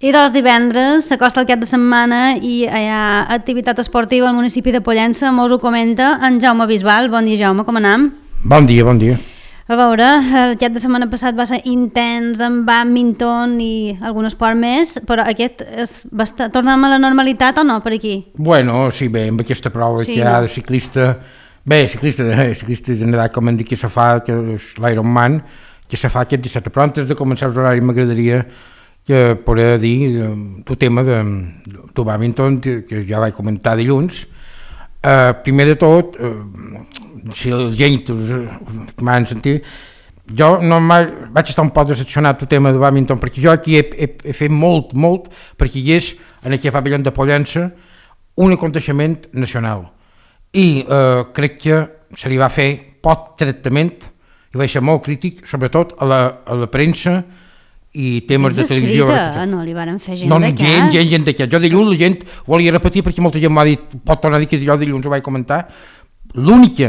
I dels divendres s'acosta el cap de setmana i hi ha activitat esportiva al municipi de Pollença. Mos ho comenta en Jaume Bisbal. Bon dia, Jaume, com anem? Bon dia, bon dia. A veure, el cap de setmana passat va ser intens amb bàdminton i algun esport més, però aquest tornem a la normalitat o no per aquí? Bueno, sí, bé, amb aquesta prova sí, que hi ha de ciclista, ciclista de nedar, com hem dit, que se fa, que és l'Ironman, que se fa aquest dissabte, però antes de començar l'horari m'agradaria que poder dir el tema del bàdminton, que ja vaig comentar dilluns. Primer de tot, si la gent que m'han sentit, jo vaig estar un poc decepcionat el tema del bàdminton, perquè jo aquí he fet molt, perquè hi és en aquest pavelló de Pollença un aconteixement nacional. I crec que se li va fer poc tractament, i vaig ser molt crític, sobretot a la premsa, i temes de televisió. No li van fer gent de cas? Gent de cas. Jo dilluns la gent volia repetir perquè molta gent m'ha dit, pot tornar a dir que jo dilluns ho vaig comentar, l'única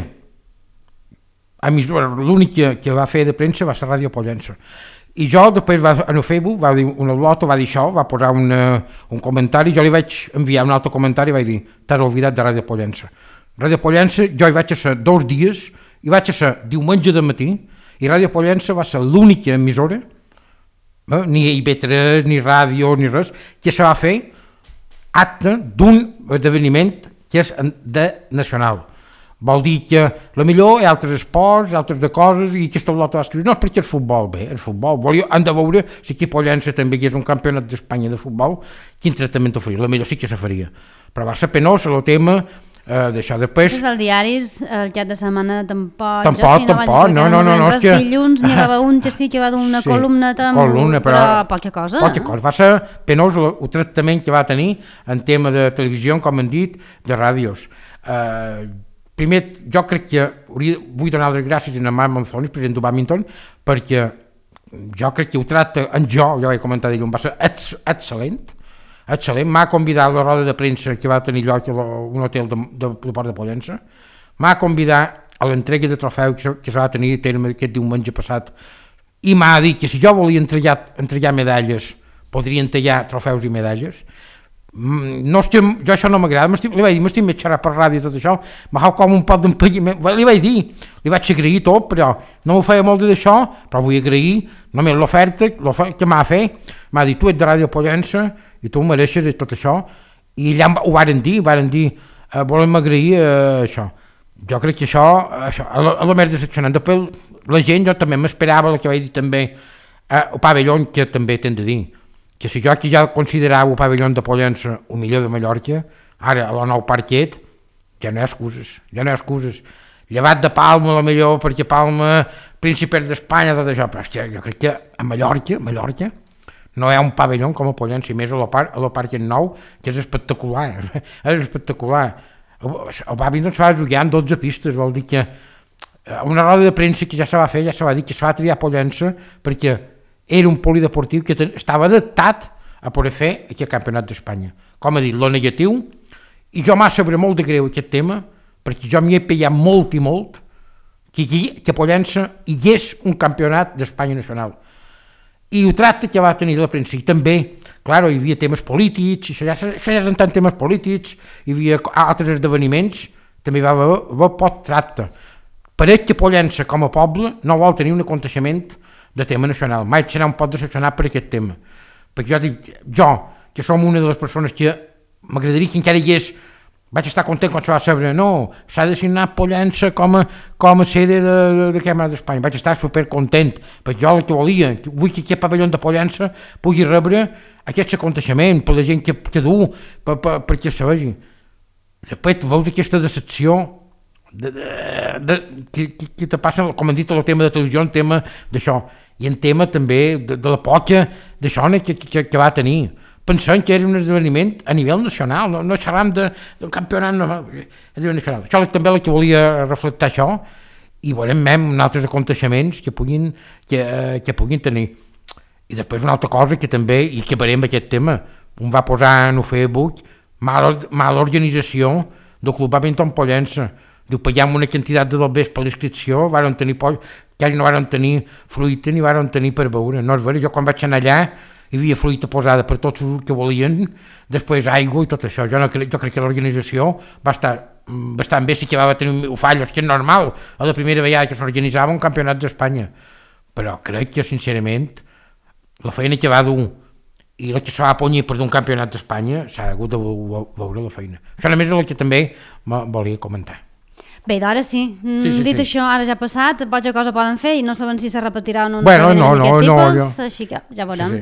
que va fer de premsa va ser Ràdio Pollença. I jo després en el Facebook va dir un lot, va dir això, va posar un comentari, jo li vaig enviar un altre comentari i vaig dir, t'has oblidat de Ràdio Pollença. Ràdio Pollença jo hi vaig ser 2 dies, hi vaig ser diumenge de matí, i Ràdio Pollença va ser l'única emissora, ni IB3, ni ràdio, ni res, que se va fer acte d'un esdeveniment que és de nacional. Vol dir que potser hi ha altres esports, altres de coses, i aquesta lot va escriure, no, és perquè el futbol, el futbol, han de veure si aquí a Pollença també hi és un campionat d'Espanya de futbol, quin tractament oferir, potser sí que se faria. Però va ser penós el tema d'això. Després... Els diaris, el cap de setmana tampoc, no, és que... Dilluns n'hi va un que sí que va d'una columna, però poca cosa. Va ser penós el tractament que va tenir en tema de televisió, com han dit, de ràdios. Primer, jo crec que vull donar les gràcies a Marc Monzonis, president del bàdminton, perquè jo crec que ho tracta, jo vaig comentar dilluns, va ser excel·lent, m'ha convidat a la roda de premsa que va tenir lloc a un hotel de Port de Pollença, m'ha convidat a l'entrega de trofeus que se va tenir aquest diumenge passat i m'ha dit que si jo volia entregar medalles podria entregar trofeus i medalles. Jo això no m'agrada, li vaig dir, m'estic més xerrar per ràdio i tot això, m'ha com un poc d'empelliment, li vaig dir, li vaig agrair tot, però no ho feia molt d'això, però vull agrair només l'oferta que m'ha fet, m'ha dit, tu ets de Ràdio Pollença i tu mereixes tot això, i allà ho varen dir, volem agrair això. Jo crec que això és el més decepcionant. Després la gent, jo també m'esperava el que vaig dir també, el pavelló que també t'hem de dir, que si jo aquí ja considerava el pavelló de Pollença el millor de Mallorca, ara a la nou parquet ja no hi ha excuses, llevat de Palma la millor, perquè Palma, Príncipes d'Espanya, tot això, però jo crec que a Mallorca no hi ha un pavelló com a Pollença, i més a la parquet nou, que és espectacular, el bàdminton se va jugar en 12 pistes, vol dir que una roda de premsa que ja se va fer, ja se va dir que se va triar Pollença perquè era un polideportiu que estava adaptat a poder fer aquest campionat d'Espanya. Com ha dit, lo negatiu, i jo m'ha sabut molt de greu aquest tema, perquè jo m'hi he pillat molt que a Pollença hi és un campionat d'Espanya nacional. I ho tracta que va tenir la premsa, i també, clar, hi havia temes polítics, això ja eren tant temes polítics, hi havia altres esdeveniments, també va haver poc tracte. Pareix que Pollença, com a poble, no vol tenir un aconteixement de tema nacional, mai serà un poc decepcionat per aquest tema, perquè jo, que som una de les persones que m'agradaria que encara hi és, vaig estar content quan se va saber, no, s'ha designar Pollença com a sede de Campionat d'Espanya, vaig estar supercontent, perquè jo el que volia, vull que aquest pavelló de Pollença pugui rebre aquest aconteixement per la gent que du, perquè se vegi. Després veus aquesta decepció que te passa, com hem dit, el tema de televisió, el tema d'això, i en tema també de la poca d'això que va tenir, pensant que era un esdeveniment a nivell nacional, no xerram d'un campionat nacional. Això també el que volia reflectir això, i veurem altres aconteixements que puguin tenir. I després una altra cosa que també, i que veurem aquest tema, un va posar en el Facebook, mala organització del Club Bàdminton Pollença. Diu, pagam una quantitat de dobbers per l'inscripció, que no van tenir fruita ni van tenir per beure. No és vera, jo quan vaig anar allà hi havia fruita posada per tots els que volien, després aigua i tot això. Jo crec que l'organització va estar bastant bé, sí que va tenir fallos, que és normal, a la primera vegada que s'organitzava un campionat d'Espanya, però crec que sincerament la feina que va dur i el que s'ha va ponyir per d'un campionat d'Espanya s'ha hagut de veure la feina. Això només és el que també volia comentar. Bé, d'ara sí. Dit això, ara ja ha passat, poca cosa poden fer i no saben si se repetirà o no. Bueno, així que ja veurem.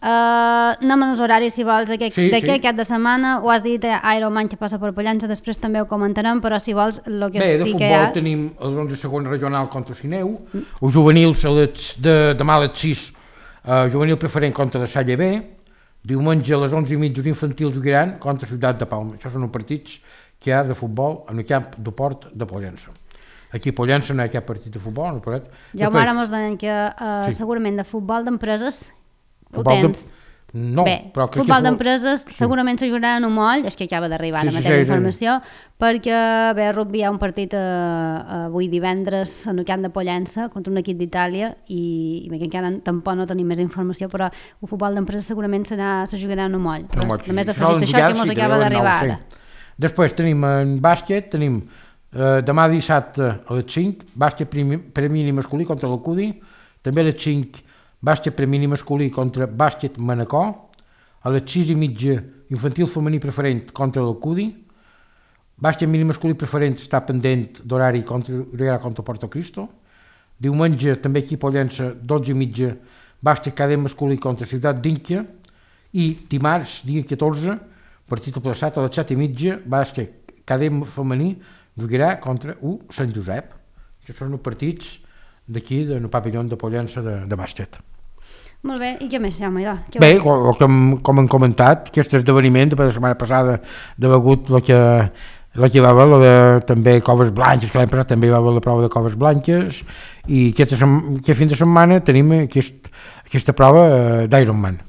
Anem als horaris, si vols, d'aquest de setmana. Ho has dit, Ironman que passa per Pollença, després també ho comentarem, però si vols, el que sí que hi ha... Bé, de futbol tenim el 11 segon regional contra Sineu, els juvenils demà a les 6, juvenil preferent contra la Salle B, diumenge a les 11:30 els infantils jugaran contra Ciutat de Palma. Això són els partits que hi ha de futbol en el camp de port de Pollença. Aquí a Pollença no hi ha cap partit de futbol. No, ja ara mos deien que segurament de futbol d'empreses ho tens. No, bé, però futbol d'empreses segurament se jugarà en un moll, és que acaba d'arribar la mateixa informació, perquè bé, a rugby hi ha un partit avui divendres en el camp de Pollença contra un equip d'Itàlia i bé, que encara tampoc no tenim més informació, però el futbol d'empreses segurament se jugarà en un moll. Només afegit això que mos acaba d'arribar ara. Després tenim en bàsquet, tenim demà dissabte a les 5, bàsquet femení masculí contra l'Alcudi, també a les 5 bàsquet femení masculí contra bàsquet Manacor, a les 6:30 infantil femení preferent contra l'Alcudi, bàsquet femení masculí preferent està pendent d'horari contra Porto Cristo, diumenge també aquí a Pollença 12:30 bàsquet cadet masculí contra Ciutat d'Inca i dimarts, dia 14, partit aplaçat a les 7:30, bàsquet cadet femení jugarà contra Sant Josep. Això són els partits d'aquí, del pavelló de Pollença de bàsquet. Molt bé, i què més, Jaume? Bé, com hem comentat, aquest esdeveniment de la setmana passada de begut el que va haver també Coves Blanques, que l'any passat també va haver la prova de Coves Blanques, i aquest fin de setmana tenim aquesta prova d'Ironman.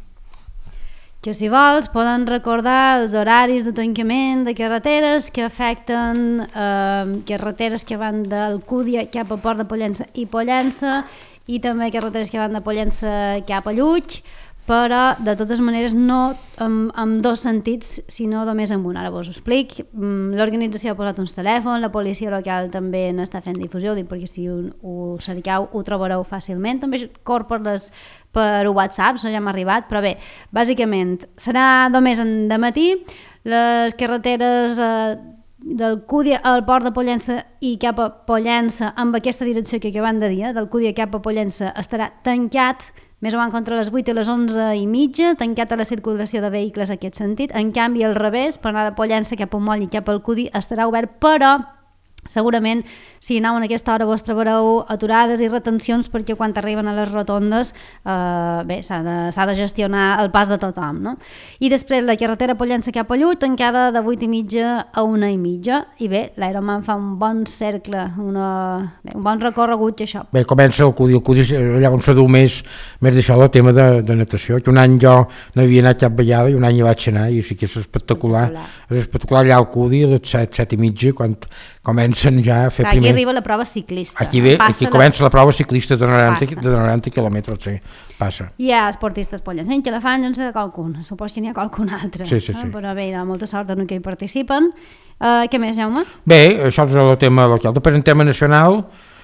Que si vols poden recordar els horaris de tancament de carreteres que afecten carreteres que van d'Alcúdia cap a Port de Pollença i Pollença i també carreteres que van de Pollença cap a Llull, però de totes maneres no en dos sentits, sinó només en un. Ara vos ho explic. L'organització ha posat uns telèfons, la policia local també n'està fent difusió, perquè si ho cerqueu ho trobareu fàcilment. També corre per WhatsApp, això ja m'ha arribat, però bé, bàsicament serà només en dematí, les carreteres d'Alcúdia al Port de Pollença i cap a Pollença amb aquesta direcció que acabem de dir, d'Alcúdia cap a Pollença estarà tancat més o menys contra les 8 i les 11:30, tancat a la circulació de vehicles en aquest sentit. En canvi, al revés, per anar de Pollença cap a Moll i cap a Alcúdia estarà obert, però segurament si aneu en aquesta hora vos trobareu aturades i retencions perquè quan arriben a les rotondes bé, s'ha de gestionar el pas de tothom, no? I després la carretera Pollença cap a Llull tancada de 8:30 a 1:30 i bé, l'Ironman fa un bon cercle, un bon recorregut i això. Bé, comença el Cudi allà on s'adú més d'això, el tema de natació, que un any jo no havia anat cap vegada i un any hi vaig anar i sí que és espectacular allà al Cudi a les 7:30 quan comencen ja a fer primer... Aquí arriba la prova ciclista. Aquí comença la prova ciclista de 90 quilòmetres, sí, passa. Hi ha esportistes pollencencs que la fan, no sé de qualcun, supos que n'hi ha qualcun altre. Sí. Però bé, de molta sort en que hi participen. Què més, Jaume? Bé, això és el tema local. Després en tema nacional,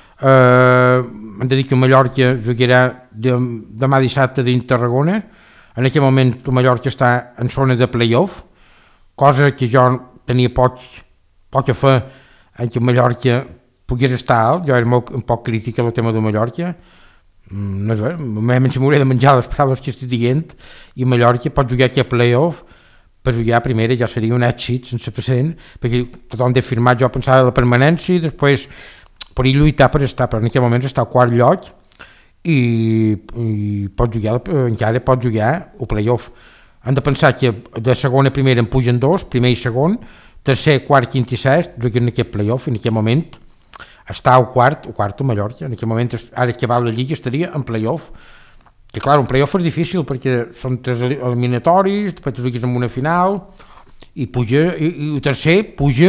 hem de dir que Mallorca jugarà demà dissabte dins Tarragona. En aquest moment Mallorca està en zona de play-off, cosa que jo tenia poca fe en què Mallorca pogués estar alt. Jo era un poc crítica al tema de Mallorca, no sé, si m'hauré de menjar les paraules que estic dient, i Mallorca pot jugar aquí a play-off, per jugar a primera ja seria un èxit sense precedent, perquè tothom de firmat, jo pensava la permanència i després per lluitar per estar, però en aquest moment està al quart lloc i encara pot jugar el play-off. Han de pensar que de segona a primera en pugen dos, primer i segon, tercer, quart, quint i sest, juguen en aquest play-off, en aquest moment està al quart a Mallorca, en aquest moment, ara que va a la Lliga, estaria en play-off, que clar, un play-off és difícil, perquè són 3 eliminatoris, després jugues en una final, i el tercer puja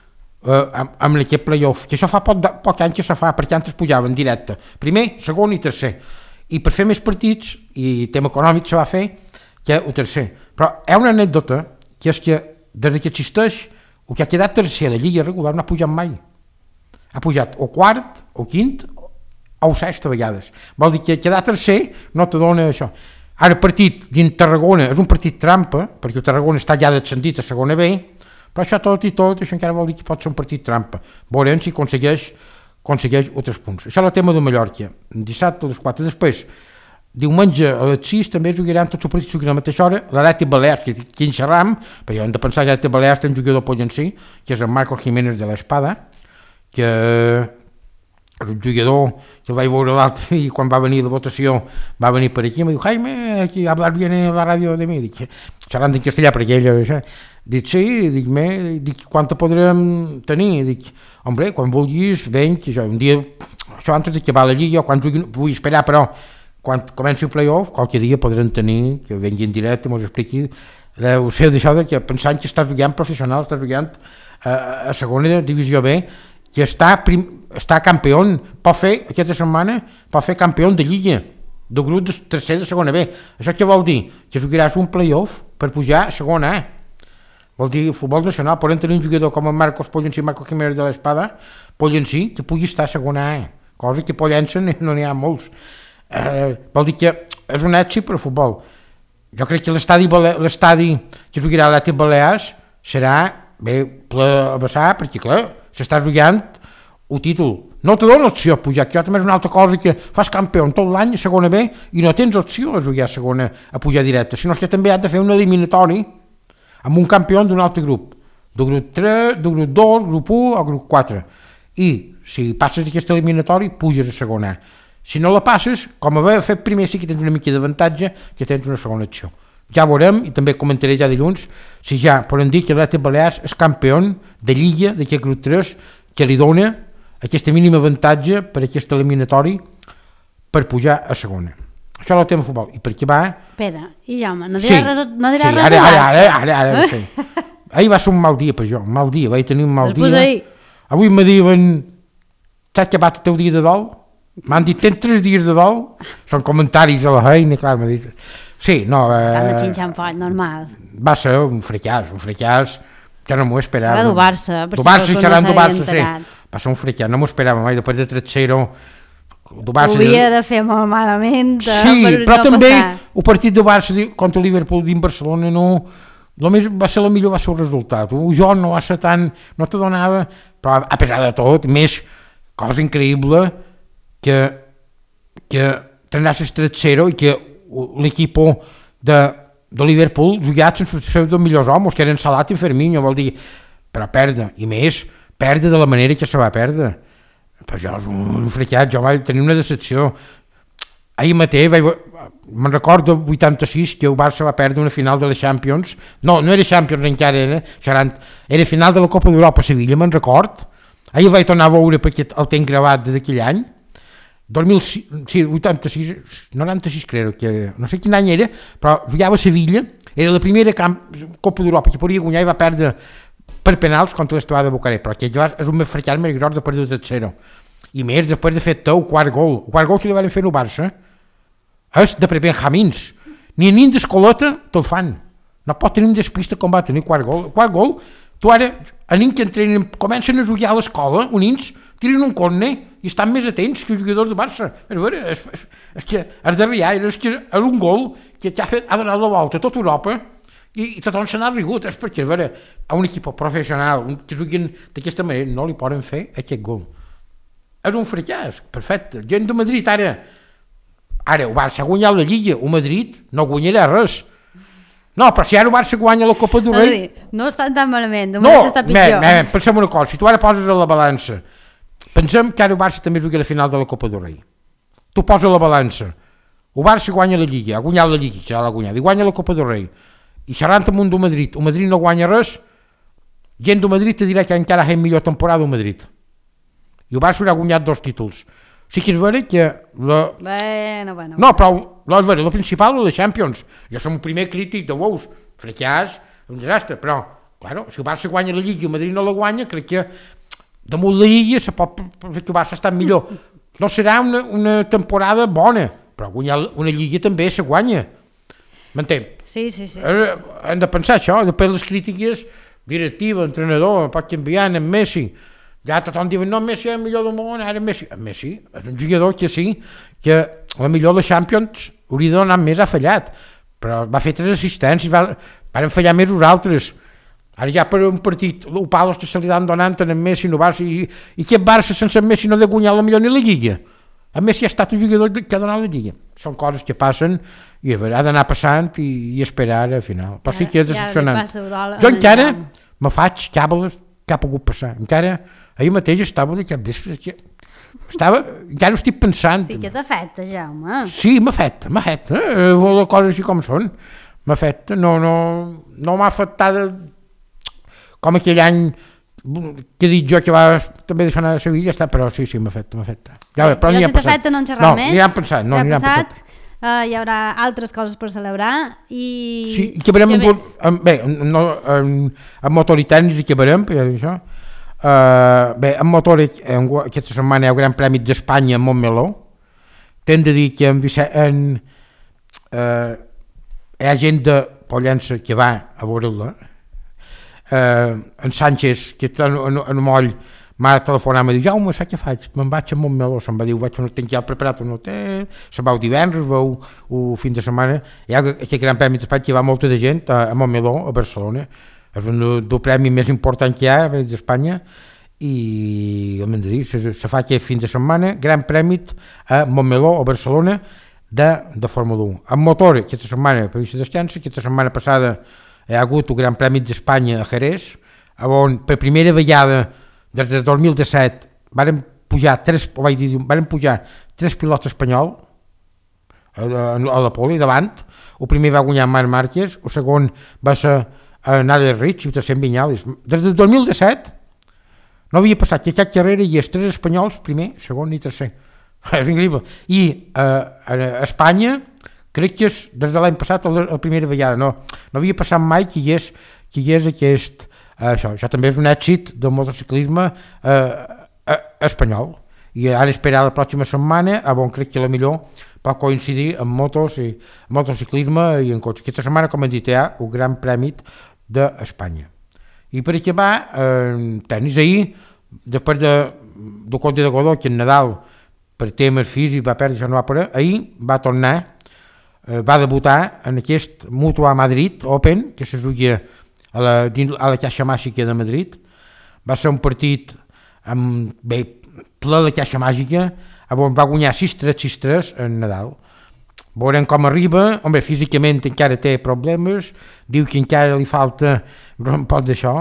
amb aquest play-off, que això fa poc anys que se fa, perquè antes pujaven directe, primer, segon i tercer, i per fer més partits, i tema econòmic se va fer, que és el tercer. Però hi ha una anècdota, que és que des que existeix, el que ha quedat tercer de Lliga regular no ha pujat mai. Ha pujat o quart, o quint, o sexta vegades. Vol dir que quedar tercer no te dona això. Ara el partit dins Tarragona és un partit trampa, perquè el Tarragona està ja descendit a segona B, però això tot i tot, això encara vol dir que pot ser un partit trampa. Veurem si aconsegueix altres punts. Això és el tema de Mallorca. Dissabte a les 4. Després, diumenge a les 6 també jugaran tots els partits a la mateixa hora, l'Atlètic Balears, que aquí en xerram, perquè hem de pensar que l'Atlètic Balears té un jugador pollencí, que és el Marcos Jiménez de l'Espada, que és un jugador que el vaig veure l'altre i quan va venir de votació va venir per aquí i em diu, Jaime, aquí hablar bien en la ràdio de mi, dic, xerrant en castellà perquè ella, això. Dic, sí, dic, quanta podrem tenir? Dic, hombre, quan vulguis, venc, un dia, això antes de que va a la Lliga, quan vull esperar, però quan comenci el play-off, qualque dia podrem tenir, que vengui en directe, mos expliqui, ho sé d'això que pensant que estàs jugant professional, estàs jugant a segona divisió B, que està campió, pot fer, aquesta setmana, pot fer campió de Lliga, de grup de tercer de segona B. Això què vol dir? Que jugaràs un play-off per pujar a segona A. Vol dir, futbol nacional, podem tenir un jugador com el Marcos Pollencí, Marcos Jiménez de l'Espada, Pollencí, que pugui estar a segona A, cosa que Pollença no n'hi ha molts. Vol dir que és un èxit per al futbol. Jo crec que l'estadi que jugarà l'Atlètic Balears serà bé ple a vessar, perquè clar, s'està jugant el títol. No te dona opció a pujar, que també és una altra cosa que fas campió tot l'any a segona B i no tens opció a jugar a segona, a pujar directe, sinó que també has de fer un eliminatori amb un campió d'un altre grup, del grup 3, del grup 2, grup 1 o grup 4. I si passes aquest eliminatori, puges a segona A. Si no la passes, com haver fet primer, sí que tens una mica d'avantatge, que tens una segona opció. Ja veurem, i també comentaré ja dilluns, si ja podem dir que l'Atlètic Balears és campió de Lliga d'aquest grup 3, que li dona aquest mínim avantatge per aquest eliminatori per pujar a segona. Això és el tema futbol. I per què va? Espera, i Jaume, no dirà sí, res ara, sí. Ahir va ser un mal dia per jo, un mal dia, vaig tenir un mal dia. Ahir. Avui me diuen, saps que va el teu dia de dol? M'han dit, tens 3 dies de dol? Són comentaris a la feina, clar, m'ha dit. Sí, no... Tant de xinxant fort, normal. Va ser un fracàs, que no m'ho esperava. Serà d'Ubarça, per si xerrant d'Ubarça, sí. Va ser un fracàs, no m'ho esperava mai, després de 3-0... Ho havia de fer molt malament sí, però no també el partit de Barça contra el Liverpool dins Barcelona va ser la millor, va ser el resultat. El joc no va ser tant, no te donava, però a pesar de tot, més cosa increïble que t'anasses 3-0 i que l'equip de Liverpool jugat sense els seus dos millors homes, que eren Salat i Firmino, vol dir, però perdre, i més, perdre de la manera que se va perdre. Però jo és un fracàs, jo vaig tenir una decepció. Ahir mateix me'n recordo 86 que el Barça va perdre una final de la Champions, no era Champions encara, era final de la Copa d'Europa a Sevilla, me'n record. Ahir vaig tornar a veure perquè el tenc gravat d'aquell any, 86, 96 crec que, no sé quin any era, però jugava a Sevilla, era la primera Copa d'Europa que podia guanyar i va perdre per penals contra l'Estelada de Bucarest, però aquell és un fracàs més gros de perdre 3-0. I més, després de fer el quart gol que li van fer al Barça, és de Benjamins. Ni a nin d'escoleta te'l fan. No pot tenir un despista com va tenir el quart gol. El quart gol, tu ara, a nin que entrenen, comencen a jugar a l'escola, nins, tiren un corner i estan més atents que els jugadors de Barça. Però veure, és que és de riaire, és que és un gol que ha donat la volta a tota Europa i tothom se n'ha rigut, és perquè a veure, a un equip professional que juguin d'aquesta manera no li poden fer aquest gol. És un fracàs, perfecte. Gent de Madrid ara el Barça ha guanyat la Lliga, el Madrid no guanyarà res. No, però si ara el Barça guanya la Copa del Rei... No està tan malament, el Madrid està pitjor. Pensem una cosa, si tu ara poses a la balança, pensem que ara el Barça també juga a la final de la Copa del Rei. Tu poses a la balança, el Barça guanya la Lliga, ha guanyat la Lliga, ja l'ha guanyat, i guanya la Copa del Rei. I xerrant amb un del Madrid, el Madrid no guanya res, gent del Madrid te dirà que encara és millor temporada del Madrid. I el Barça haurà guanyat 2 títols. Sí que és vera que... Bueno. No, però és vera, la principal és la Champions. Jo som el primer crític de Wolves, fracàs, un desastre, però, claro, si el Barça guanya la Lliga i el Madrid no la guanya, crec que damunt la Lliga se pot fer que el Barça està millor. No serà una temporada bona, però guanyar una Lliga també se guanya. m'entén? Sí. Hem de pensar això, després les crítiques, directiva, entrenador, pot canviar en Messi, ja tothom diu, no, Messi és el millor del món, ara Messi és un jugador que sí, que la millor de Champions hauria de donar més, ha fallat, però va fer 3 assistències, van fallar més uns altres. Ara ja per un partit, el palos que se li dan donant en Messi no Barça, i aquest Barça sense Messi no ha de guanyar la millor ni la Lliga. A Messi ha estat un jugador que ha donat la Lliga. Són coses que passen i ha d'anar passant i esperar al final. Però sí que és decepcionant. Jo encara me faig què ha pogut passar. Encara ahir mateix estava de cap vespre, encara ho estic pensant. Sí que t'afecta, Jaume. Sí, m'afecta. Les coses així com són. M'afecta, no m'ha afectat com aquell any que he dit jo que va també deixar anar a Sevilla, però sí, m'afecta. Ja, però si t'afecta no en xerrem més. No, n'hi han pensat. Hi haurà altres coses per celebrar i... Sí, i acabarem amb motor i tenis i acabarem, això. En motor aquesta setmana hi ha el Gran Premi d'Espanya a Montmeló. T'hem de dir que hi ha gent de Pollença que va a veure-la. En Sánchez, que està en moll, m'ha telefonat i m'ha dit, Jaume, saps què faig? Me'n vaig a Montmeló, se'm va dir, tinc ja preparat un hotel, se'n vau divendres, vau fin de setmana, hi ha aquest Gran Premi d'Espanya que hi va molta de gent a Montmeló, a Barcelona, és un del premi més important que hi ha d'Espanya, i hem de dir, se fa aquest fin de setmana, Gran Premi a Montmeló, a Barcelona, de Fórmula 1. En motor, aquesta setmana, per vista d'escança, aquesta setmana passada hi ha hagut el Gran Premi d'Espanya a Jerez, on per primera vegada des del 2017 varen pujar 3 pilots espanyols a la poli davant. El primer va guanyar Marc Márquez, el segon va ser Alex Rins i el tercer Viñales. Des del 2017 no havia passat que cap carrera hi és 3 espanyols, primer, segon i tercer. És increïble. I a Espanya crec que és des de l'any passat la primera vegada, no havia passat mai que hi és aquest, això també és un èxit del motociclisme espanyol, i ara esperar la pròxima setmana, on crec que la millor pot coincidir amb motos i motociclisme i en cotxe. Aquesta setmana, com hem dit, hi ha el Gran Premi d'Espanya. I per acabar, tenis, ahir, després del Conte de Godó, que en Nadal, per temes físics, va perdre, això no va poder, ahir va tornar, va debutar en aquest Mutua Madrid Open, que se juga a la Caixa Màgica de Madrid. Va ser un partit ple de Caixa Màgica, on va guanyar 6-3, 6-3 en Nadal. Veurem com arriba, físicament encara té problemes, diu que encara li falta un poc d'això,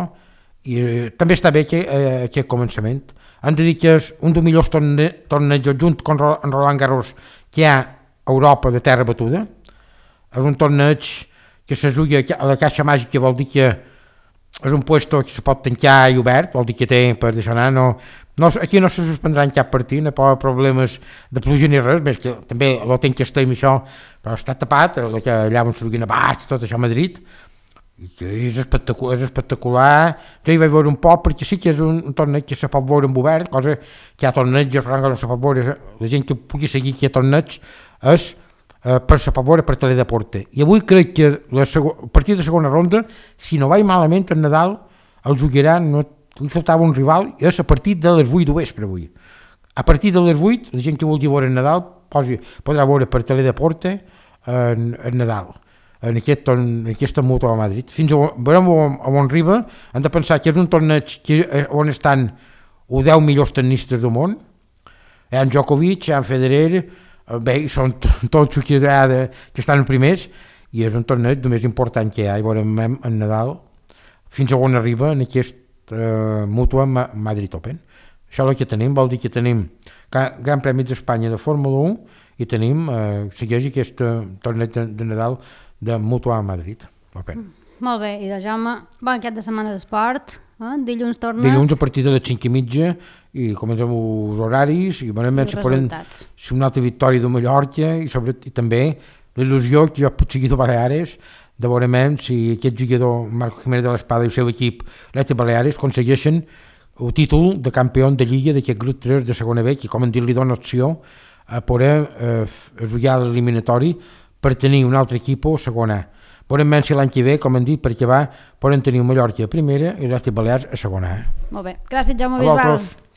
i també està bé aquest començament. Han de dir que és un dels millors tornejos junt amb Roland Garros que hi ha a Europa de terra batuda. És un torneig que se juga a la Caixa Màgica, vol dir que és un puesto que se pot tancar i obert, vol dir que té per deixar anar, aquí no se suspendrà en cap partit, no hi ha problemes de pluja ni res, més que també l'hotel que estem això, però està tapat, allà on se juguen a baix, tot això a Madrid, i que és espectacular. Jo hi vaig veure un poc, perquè sí que és un torneig que se pot veure en obert, cosa que hi ha torneigs no se pot veure, la gent que pugui seguir aquest torneig és per se pot veure per Teledeporte. I avui crec que el partit de segona ronda, si no vaig malament, en Nadal el jugaran, li faltava un rival, i és a partir de les 8 de vespre avui. A partir de les 8, la gent que vulgui veure en Nadal podrà veure per Teledeporte en Nadal, en aquesta Mutua a Madrid. Fins veurem on arriba. Hem de pensar que és un torneig on estan els 10 millors tenistes del món. Hi ha en Djokovic, hi ha en Federer, són tots que estan primers, i és un torneig el més important que hi ha. I veurem en Nadal fins a on arriba en aquest Mutua Madrid Open. Això és el que tenim, vol dir que tenim Gran Premi d'Espanya de Fórmula 1 i tenim, segueix aquest torneig de Nadal de Mutua Madrid Open. Molt bé, i de Jaume, bon cap de setmana d'esport, dilluns tornes... Dilluns a partir de les 5:30 i comencem els horaris i si una altra victòria de Mallorca i també l'il·lusió que jo puc seguir de Baleares, de veurem si aquest jugador Marco Jiménez de l'Espada i el seu equip l'Atlètic Baleares aconsegueixen el títol de campió de Lliga d'aquest grup 3 de segona B, que com hem dit li dona opció a poder jugar l'eliminatori per tenir un altre equip a segona A. Podem veure l'any que ve, com hem dit, perquè poden tenir un Mallorca a primera i les Balears a segona A. Molt bé. Gràcies, Jaume A Bisbal. vosaltres.